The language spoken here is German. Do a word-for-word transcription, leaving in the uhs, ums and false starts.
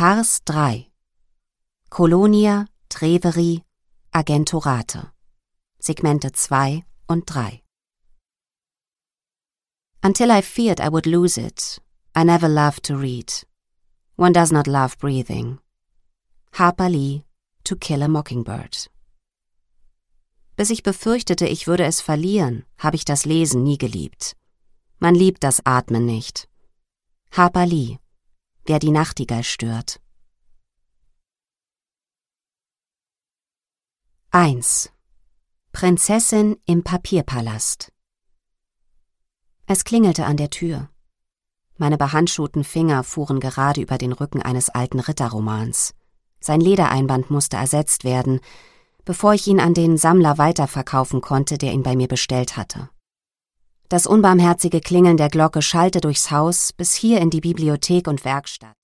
Pars drei. Colonia, Treveri, Argentorate. Segmente zwei und drei. Until I feared I would lose it, I never loved to read. One does not love breathing. Harper Lee, To Kill a Mockingbird. Bis ich befürchtete, ich würde es verlieren, habe ich das Lesen nie geliebt. Man liebt das Atmen nicht. Harper Lee, Wer die Nachtigall stört. eins. Prinzessin im Papierpalast. Es klingelte an der Tür. Meine behandschuhten Finger fuhren gerade über den Rücken eines alten Ritterromans. Sein Ledereinband musste ersetzt werden, bevor ich ihn an den Sammler weiterverkaufen konnte, der ihn bei mir bestellt hatte. Das unbarmherzige Klingeln der Glocke schallte durchs Haus bis hier in die Bibliothek und Werkstatt.